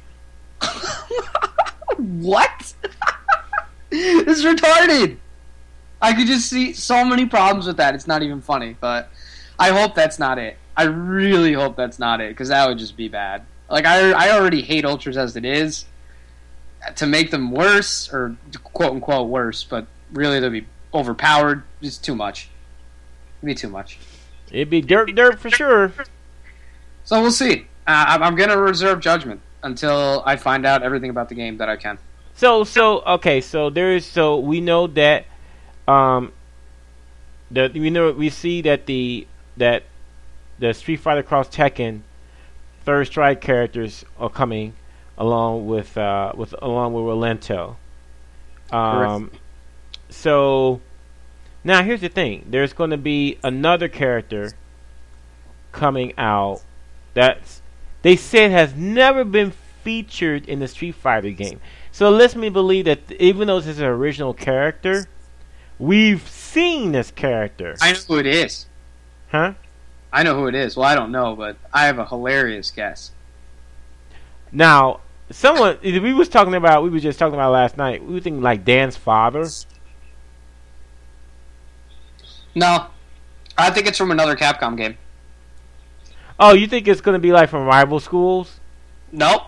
What? This is retarded. I could just see so many problems with that. It's not even funny, but I hope that's not it. I really hope that's not it, because that would just be bad. Like, I, I already hate ultras as it is. To make them worse, or quote-unquote worse, but really they'll be overpowered, is too much. It'd be too much. it'd be dirt, dirt for sure. So we'll see. Uh, I'm, I'm going to reserve judgment until I find out everything about the game that I can. So, so okay, so there is. So we know that, um, the we know we see that the that the Street Fighter Cross Tekken Third Strike characters are coming along with uh with along with Rolento. Um, so now here's the thing: there's going to be another character coming out that's they said has never been featured in the Street Fighter game. So it lets me believe that even though this is an original character, we've seen this character. I know who it is. Huh? I know who it is. Well, I don't know, but I have a hilarious guess. Now, someone we was talking about, we were just talking about last night. We were thinking like Dan's father. No, I think it's from another Capcom game. Oh, you think it's going to be like from Rival Schools? Nope.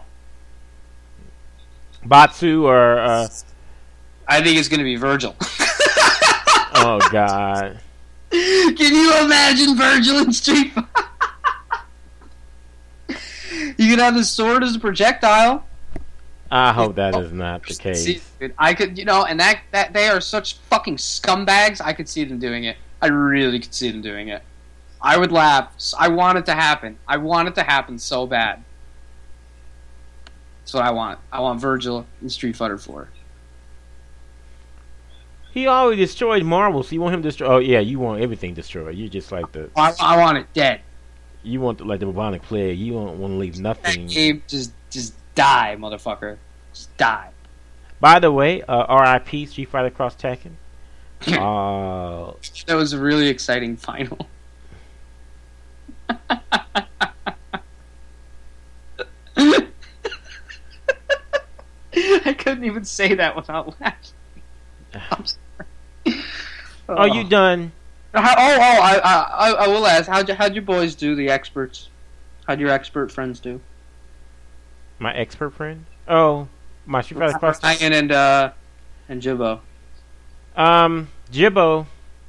Batsu or uh, I think it's going to be Virgil. oh god. Can you imagine Virgil in Street Fighter? You could have the sword as a projectile. I hope that is not the case. See, dude, I could, you know, and that that they are such fucking scumbags. I could see them doing it. I really could see them doing it. I would laugh. I want it to happen. I want it to happen so bad. That's what I want. I want Virgil in Street Fighter four. He already destroyed Marvel, so you want him to destroy. Oh yeah, you want everything destroyed. You just like the. I, I want it dead. You want to, like the bubonic plague. You don't want to leave nothing. That game just just die, motherfucker. Just die. By the way, uh, R I P Street Fighter Cross Tekken. Uh, that was a really exciting final. I couldn't even say that without laughing. I'm sorry. Oh. Are you done? How, oh, oh! I, I, I will ask. How'd you, how'd your boys do? The experts. How'd your expert friends do? My expert friend? Oh, my Street Fighter Cross. Ryan and uh, and Jibbo. Um, Jibbo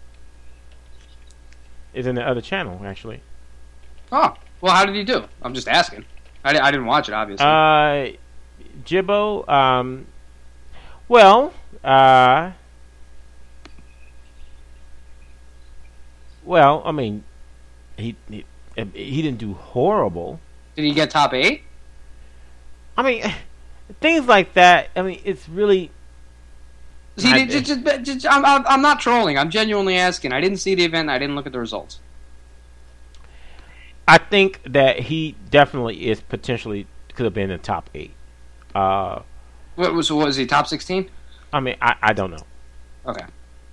is in the other channel, actually. Oh, well, how did he do? I'm just asking. I, I didn't watch it, obviously. Uh, Jibbo, um, well, uh, well, I mean, he, he he didn't do horrible. Did he get top eight? I mean, things like that. I mean, it's really. See, I, just, just, just, I'm, I'm not trolling. I'm genuinely asking. I didn't see the event. I didn't look at the results. I think that he definitely is potentially could have been in the top eight. Uh, what was what was he top sixteen? I mean, I, I don't know. Okay.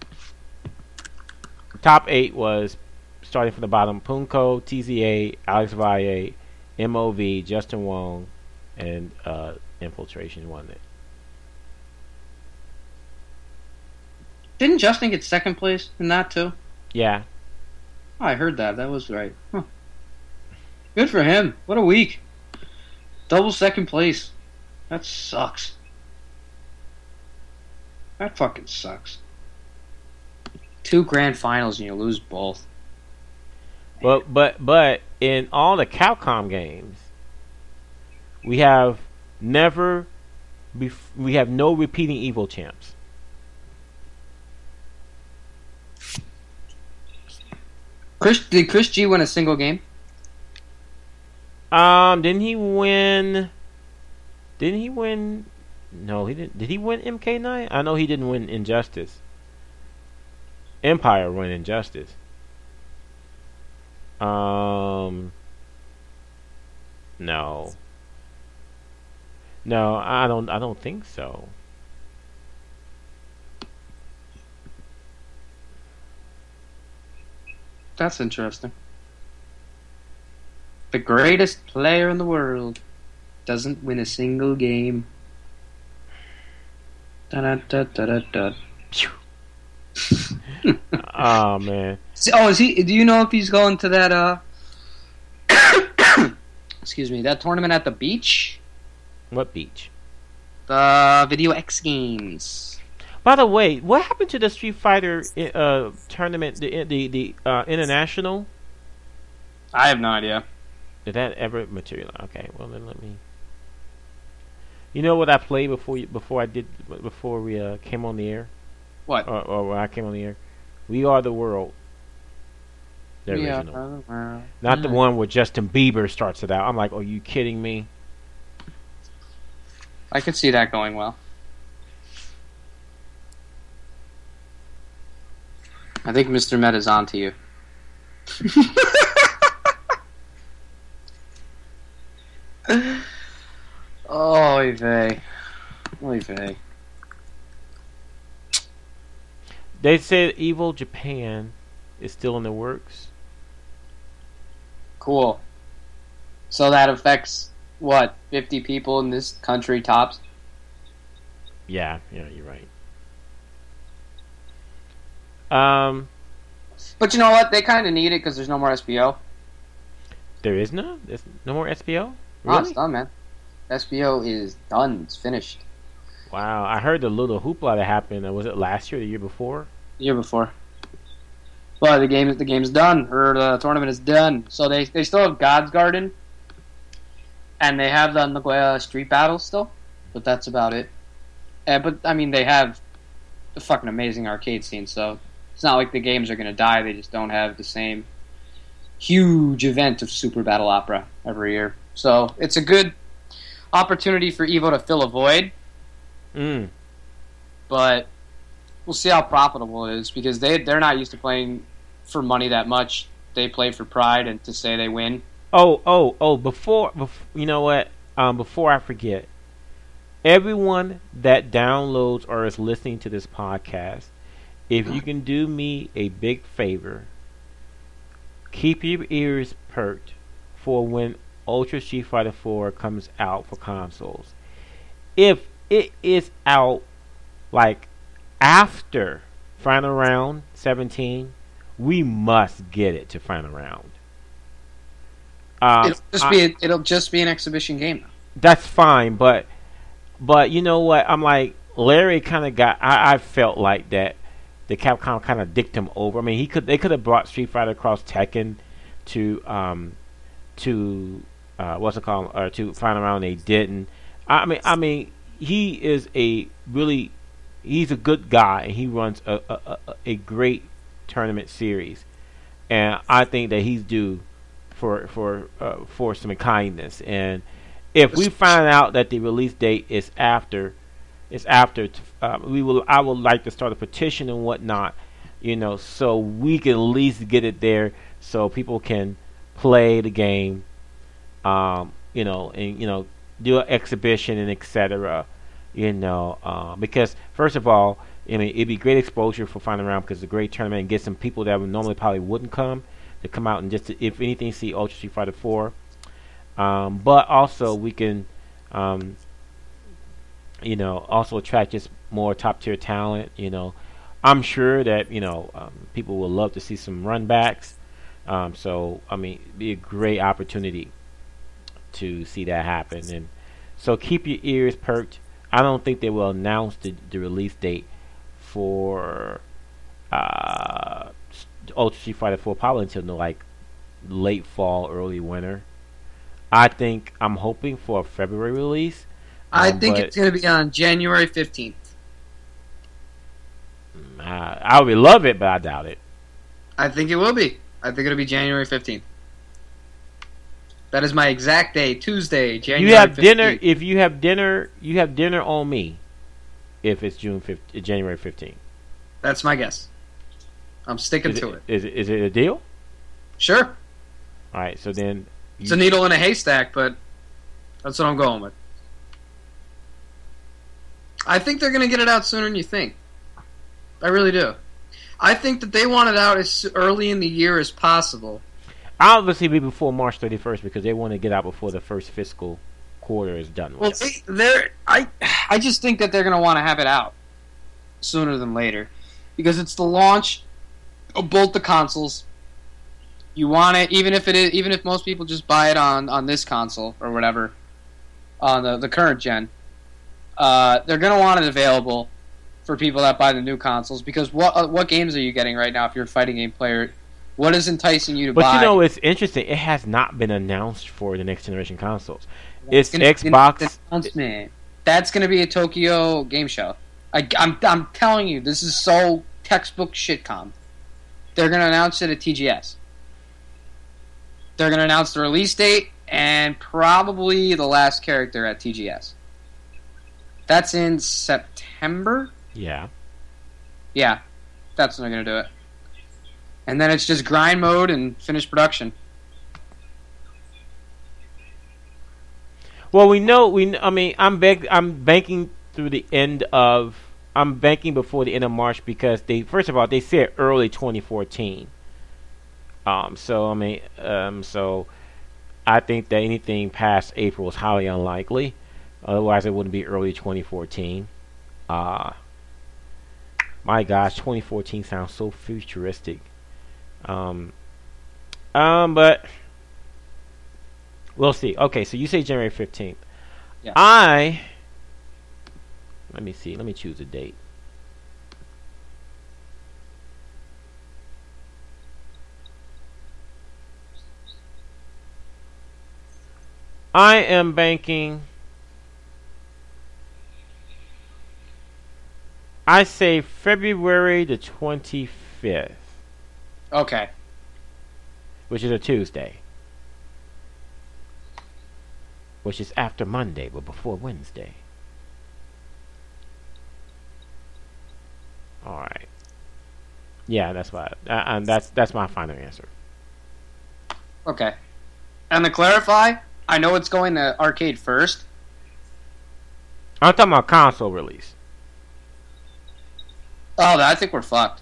Top eight was starting from the bottom: Punko, T Z A, Alex Valle, M O V, Justin Wong, and uh, Infiltration won it. Didn't Justin get second place in that too? Yeah. Oh, I heard that. That was right. Huh. Good for him. What a week. Double second place. That sucks. That fucking sucks. Two grand finals and you lose both. But but but in all the Capcom games, we have never, bef- we have no repeating Evo champs. Chris, did Chris G win a single game? Um, didn't he win? Didn't he win? No, he didn't. Did he win M K nine? I know he didn't win Injustice. Empire won Injustice. Um, no, no, I don't. I don't think so. That's interesting. The greatest player in the world doesn't win a single game. Da da da da da. Oh man. Oh, is he? Do you know if he's going to that? Uh, excuse me, that tournament at the beach? What beach? The Video X Games. By the way, what happened to the Street Fighter uh, tournament, the the the uh, international? I have no idea. Did that ever materialize? Okay, well then let me. You know what I played before you, before I did before we uh, came on the air? What? Or, or when I came on the air? We Are the World. The we original, are the world. not mm. the one where Justin Bieber starts it out. I'm like, are you kidding me? I could see that going well. I think Mister Met is on to you. Oy vey. Oy vey. They said Evil Japan is still in the works. Cool. So that affects, what, fifty people in this country tops? Yeah, yeah, you're right. Um, but you know what? They kind of need it because there's no more S P O. There is no? There's no more S P O? Really? Oh, Really? it's done, man. S P O is done. It's finished. Wow, I heard the little hoopla that happened. uh, Was it last year or the year before? The year before. But the game, the game's done, or the tournament is done. So they they still have God's Garden, and they have the Nagoya Street Battles still, but that's about it. Uh, but I mean, they have the fucking amazing arcade scene, so it's not like the games are gonna die. They just don't have the same huge event of Super Battle Opera every year. So it's a good opportunity for Evo to fill a void. Mm. But We'll see how profitable it is because they they're not used to playing for money that much. They play for pride and to say they win. Oh, oh, oh! Before, before you know what? Um, before I forget, everyone that downloads or is listening to this podcast, if you can do me a big favor, keep your ears perked for when Ultra Street Fighter four comes out for consoles. If it is out like after Final Round seventeen, we must get it to Final Round. Uh, It'll just I, be a, it'll just be an exhibition game. that's fine, but but you know what? I'm like Larry kind of got. I, I felt like that the Capcom kind of dicked him over. I mean, he could they could have brought Street Fighter Cross Tekken to um to uh, what's it called or to Final Round. They didn't. I mean, I mean, he is a really he's a good guy and he runs a a, a, a great tournament series, and I think that he's due for for uh, for some kindness. And if we find out that the release date is after is after uh, we will I would like to start a petition and whatnot, you know, so we can at least get it there so people can play the game, um, you know, and you know do an exhibition and etc. You know, uh, because first of all, I mean, it'd be great exposure for Final Round because it's a great tournament and get some people that would normally probably wouldn't come to come out and just, to, if anything, see Ultra Street Fighter four. Um, but also we can, um, you know, also attract just more top tier talent. You know, I'm sure that you know um, people will love to see some run backs. Um, so I mean, it'd be a great opportunity to see that happen. And so keep your ears perked. I don't think they will announce the, the release date for uh, Ultra Street Fighter four probably until the, like late fall, early winter. I think I'm hoping for a February release. Um, I think it's going to be on January fifteenth. I, I would love it, but I doubt it. I think it will be. I think it'll be January fifteenth. That is my exact day, Tuesday, January You have fifteenth. dinner. If you have dinner, you have dinner on me. If it's June fifteenth, January fifteenth. That's my guess. I'm sticking Is to it, it. is it. Is it a deal? Sure. All right. So then. It's a needle in a haystack, but that's what I'm going with. I think they're going to get it out sooner than you think. I really do. I think that they want it out as early in the year as possible. Obviously, be before March thirty-first because they want to get out before the first fiscal quarter is done with. Well, they, they're I I just think that they're going to want to have it out sooner than later because it's the launch of both the consoles. You want it, even if it is, even if most people just buy it on, on this console or whatever, on the, the current gen. Uh, they're gonna want it available for people that buy the new consoles because what uh, what games are you getting right now if you're a fighting game player? What is enticing you to but buy? But you know, it's interesting. It has not been announced for the next generation consoles. That's it's gonna, Xbox. Announcement. That's gonna be a Tokyo Game Show. I, I'm I'm telling you, this is so textbook shitcom. They're gonna announce it at T G S. They're going to announce the release date and probably the last character at T G S. That's in September? Yeah. Yeah, that's when they're going to do it. And then it's just grind mode and finish production. Well, we know we. I mean, I'm bank, I'm banking through the end of. I'm banking before the end of March because they. First of all, they said early twenty fourteen. Um, so I mean, um, so I think that anything past April is highly unlikely. Otherwise, it wouldn't be early twenty fourteen. Uh, my gosh, twenty fourteen sounds so futuristic. Um, um, but we'll see. Okay, so you say January fifteenth. Yeah. I let me see. Let me choose a date. I am banking. I say February the twenty-fifth. Okay. Which is a Tuesday. Which is after Monday, but before Wednesday. All right. Yeah, that's what. Uh, and that's that's my final answer. Okay. And to clarify, I know it's going to arcade first. I'm talking about console release. Oh, I think we're fucked.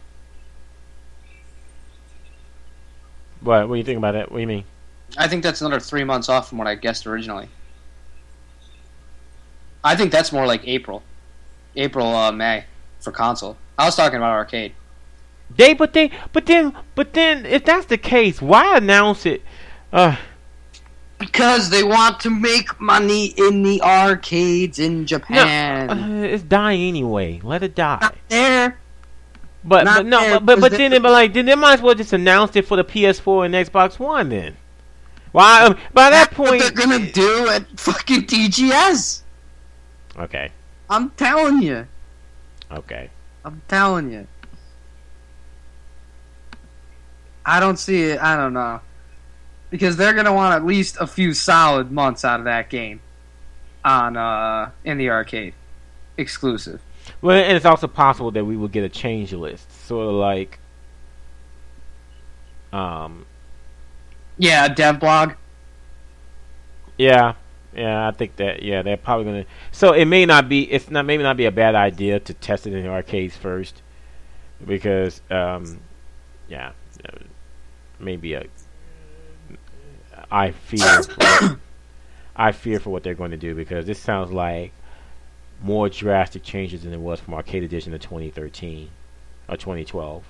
What? What do you think about it? What do you mean? I think that's another three months off from what I guessed originally. I think that's more like April. April, uh, May for console. I was talking about arcade. They, but they, but then, but then, if that's the case, why announce it? Uh, because they want to make money in the arcades in Japan. No, uh, it's dying anyway. Let it die. Not there. But, Not but no, there, but but, but they, then they but like then they might as well just announce it for the P S four and Xbox One then. Why? Um, by that point, what they're gonna do at fucking T G S. Okay. I'm telling you. Okay. I'm telling you. I don't see it. I don't know. Because they're going to want at least a few solid months out of that game on uh, in the arcade. Exclusive. Well, and it's also possible that we will get a change list. Sort of like... Um, yeah, a dev blog. Yeah. Yeah, I think that, yeah, they're probably going to... So it may not be, it's not maybe not be a bad idea to test it in the arcades first. Because, um, yeah, maybe a... I fear for what, I fear for what they're going to do, because this sounds like more drastic changes than it was from Arcade Edition to twenty thirteen or twenty twelve.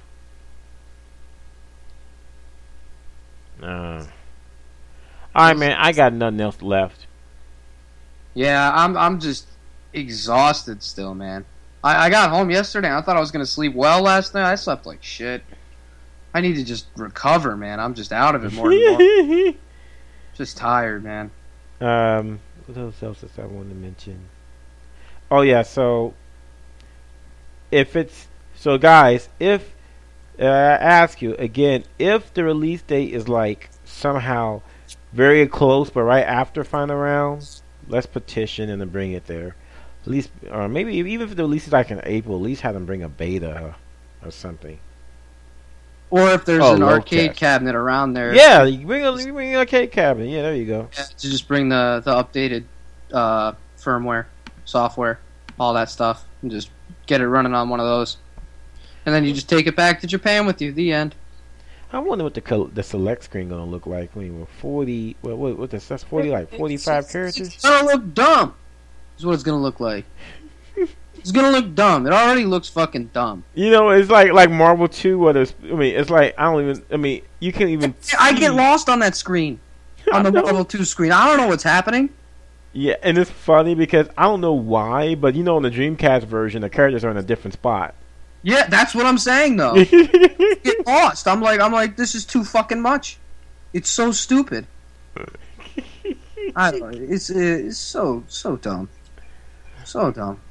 Uh, all right, man. I got nothing else left. Yeah, I'm I'm just exhausted still, man. I, I got home yesterday and I thought I was gonna sleep well last night. I slept like shit. I need to just recover, man. I'm just out of it more and more. Just tired, man. Um, what else else did I want to mention? Oh yeah, so if it's so, guys, if uh, I ask you again, if the release date is like somehow very close, but right after final round, let's petition and then bring it there. At least, or maybe even if the release is like in April, at least have them bring a beta or something. Or if there's oh, an arcade test. cabinet around there. Yeah, you bring a you bring an arcade cabinet. Yeah, there you go. Yeah, to just bring the the updated uh, firmware, software, all that stuff, and just get it running on one of those. And then you just take it back to Japan with you. The end. I wonder what the col- the select screen gonna look like when you were forty. What what what the that's forty like forty five characters? It's gonna look dumb. Is what it's gonna look like. It's gonna look dumb. It already looks fucking dumb. You know, it's like like Marvel two. Where there's, I mean, it's like I don't even. I mean, you can't even. I get lost on that screen, on the Marvel two screen. I don't know what's happening. Yeah, and it's funny because I don't know why, but you know, in the Dreamcast version, the characters are in a different spot. Yeah, that's what I'm saying though. Get lost. I'm like, I'm like, this is too fucking much. It's so stupid. I don't know. It's it's so so dumb. So dumb.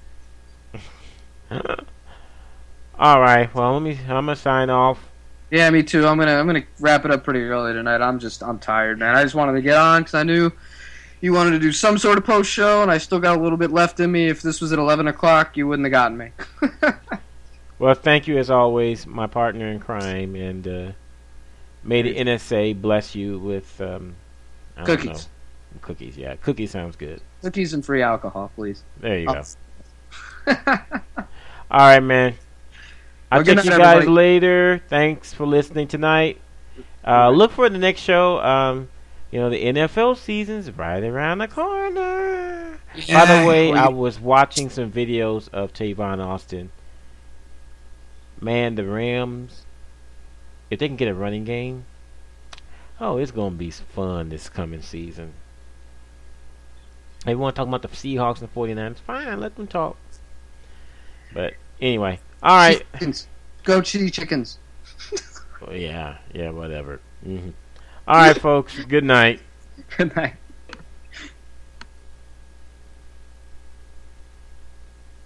All right. Well, let me. I'm gonna sign off. Yeah, me too. I'm gonna I'm gonna wrap it up pretty early tonight. I'm just I'm tired, man. I just wanted to get on because I knew you wanted to do some sort of post show, and I still got a little bit left in me. If this was at eleven o'clock, you wouldn't have gotten me. Well, thank you as always, my partner in crime, and uh, may the N S A bless you with um, I don't cookies. know. Cookies, yeah, cookies sounds good. Cookies and free alcohol, please. There you Oh. go. All right, man. I'll Well, good catch you night, guys everybody. later. Thanks for listening tonight. Uh, look for the next show. Um, you know, the N F L season's right around the corner. By the way, I was watching some videos of Tavon Austin. Man, the Rams, if they can get a running game, oh, it's going to be fun this coming season. They want to talk about the Seahawks and forty-niners. Fine, let them talk. But anyway, all right. Chickens. Go Chitty Chickens. Well, yeah, yeah, whatever. Mm-hmm. All right, folks. Good night. Good night.